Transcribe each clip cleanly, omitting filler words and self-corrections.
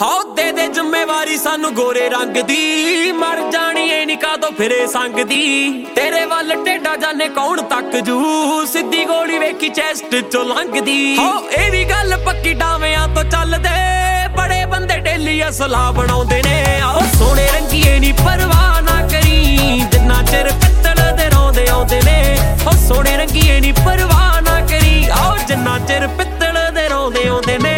How ਦੇ ਜ਼ਿੰਮੇਵਾਰੀ ਸਾਨੂੰ ਗੋਰੇ ਰੰਗ ਦੀ, ਮਰ ਜਾਣੀ ਏ ਨੀ ਕਾਦੋਂ ਫਿਰੇ ਸੰਗ ਦੀ। ਤੇਰੇ ਵੱਲ ਟੇਡਾ ਜਾਣੇ ਕੌਣ ਤੱਕ ਜੂ, ਸਿੱਧੀ ਗੋਲੀ ਵੇਖੀ ਚੈਸਟ ਚੋਂ ਲੰਘਦੀ। ਹਾਉ ਇਹ ਵੀ ਗੱਲ ਪੱਕੀ ਡਾਵਿਆਂ ਤੋਂ ਚੱਲਦੇ, ਬੜੇ ਬੰਦੇ ਡੇਲੀ ਅਸਲਾ ਬਣਾਉਂਦੇ ਨੇ। ਆਓ ਸੋਹਣੇ ਰੰਗੀਏ ਨੀ ਪਰਵਾਹ ਨਾ ਕਰੀ, ਜਿੰਨਾ ਚਿਰ ਪਿੱਤਲ ਦੇ ਰੋਂਦੇ ਆਉਂਦੇ ਨੇ। ਉਹ ਸੋਹਣੇ ਰੰਗੀਏ ਨੀ ਪਰਵਾਹ ਨਾ ਕਰੀ, ਆਓ ਜਿੰਨਾ ਚਿਰ ਪਿੱਤਲ ਦੇ ਰੋਂਦੇ ਆਉਂਦੇ ਨੇ।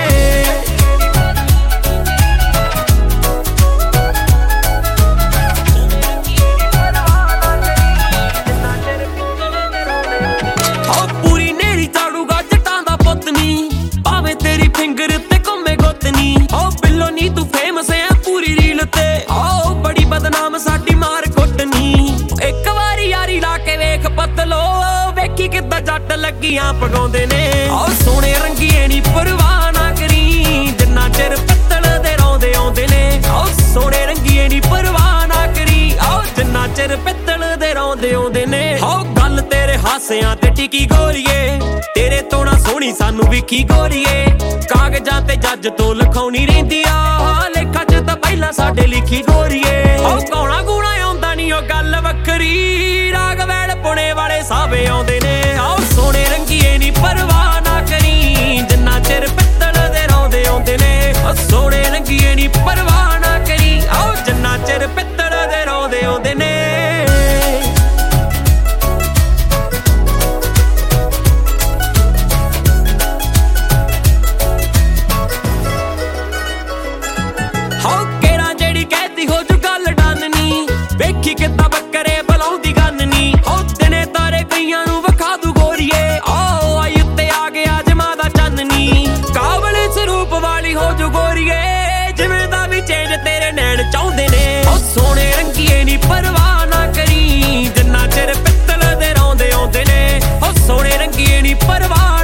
ਤੂੰ ਫੇਮਸ ਐ ਪੂਰੀ ਰੀਲ ਤੇ, ਆਓ ਬੜੀ ਬਦਨਾਮ ਸਾਡੀ ਮਾਰ ਕੁੱਟਨੀ। ਇੱਕ ਵਾਰੀ ਯਾਰੀ ਲਾ ਕੇ ਵੇਖ ਪਤਲੋ, ਵੇਖੀ ਕਿੱਦਾਂ ਜੱਟ ਲੱਗੀਆਂ ਪਗਾਉਂਦੇ ਨੇ। ਆਓ ਸੋਹਣੇ ਰੰਗੀਏ ਨੀ ਪਰਵਾਹ ਨਾ ਕਰੀ, ਜਿੰਨਾ ਚਿਰ ਪਿੱਤਲ ਦੇ ਰੋਂਦੇ ਆਉਂਦੇ ਨੇ। ਆਓ ਸੋਹਣੇ ਰੰਗੀਏ ਨੀ ਪਰਵਾਹ ਨਾ ਕਰੀ, ਆਓ ਜਿੰਨਾ ਚਿਰ ਪਿੱਤਲ ਦੇ ਰੋਂਦੇ ਆਉਂਦੇ ਨੇ। ਆਓ ਗੱਲ ਤੇਰੇ ਹਾਸਿਆਂ ਤੇ ਟਿਕੀ ਗੋਰੀਏ, ਤੇਰੇ ਤੋਂ ਨਾ ਸੋਹਣੀ ਸਾਨੂੰ ਵਿਖੀ ਗੋਰੀਏ। ਕਾਗਜ਼ਾਂ ਤੇ ਜੱਜ ਤੋਂ ਲਿਖਾਉਣੀ ਰਹਿੰਦੀ ਆ, ਲੇਖਾਂ ਚ ਤਾਂ ਪਹਿਲਾਂ ਸਾਡੇ ਲਿਖੀ ਗੋਰੀਏ। ਉਹ ਗਾਉਣਾ ਗੂਣਾ ਆਉਂਦਾ ਨੀ ਉਹ ਗੱਲ ਵੱਖਰੀ, ਰਾਗ ਵੈਲ ਪੁਣੇ ਵਾਲੇ ਸਾਵੇ ਆਉਂਦੇ ਨੇ। ਆਓ ਸੋਹਣੇ ਰੰਗੀਏ ਨੀ ਪਰਵਾਹ ਨਾ ਕਰੀ, ਜਿੰਨਾ ਚਿਰ ਪਿੱਤਲ ਦੇ ਰੋਂਦੇ ਆਉਂਦੇ ਨੇ। ਉਹ ਸੋਹਣੇ ਰੰਗੀਏ ਨੀ ਪਰਵਾਹ ਨਾ ਕਰੀ, ਆਓ ਜਿੰਨਾ ਚਿਰ ਪਿੱਤਲ ਦੇ ਰੋਂਦੇ ਆਉਂਦੇ ਨੇ। ਵੇਖੀ ਕਿੱਦਾਂ ਬੱਕਰੇ ਬੁਲਾਉਂਦੀ ਗੰਨ ਨੀ, ਉਹ ਦਿਨੇ ਤਾਰੇ ਕਈਆਂ ਨੂੰ ਵਿਖਾ ਦੂ ਗੋਰੀਏ। ਆਓ ਆਈ ਉੱਤੇ ਆ ਗਿਆ ਜਮਾਂ ਦਾ ਚੰਨ ਨੀ, ਕਾਬਲੇ ਸਰੂਪ ਵਾਲੀ ਹੋ ਜੂ ਗੋਰੀਏ। ਜਿਵੇਂ ਦਾ ਵੀ ਚੇਂਜ ਤੇਰੇ ਨੈਣ ਚਾਹੁੰਦੇ ਨੇ। ਉਹ ਸੋਹਣੇ ਰੰਗੀਏ ਨੀ ਪਰਵਾਹ ਨਾ ਕਰੀ, ਜਿੰਨਾ ਚਿਰ ਪਿੱਤਲ ਦੇ ਰੋਂਦੇ ਆਉਂਦੇ ਨੇ। ਉਹ ਸੋਹਣੇ ਰੰਗੀਏ ਨੀ ਪਰਵਾਹ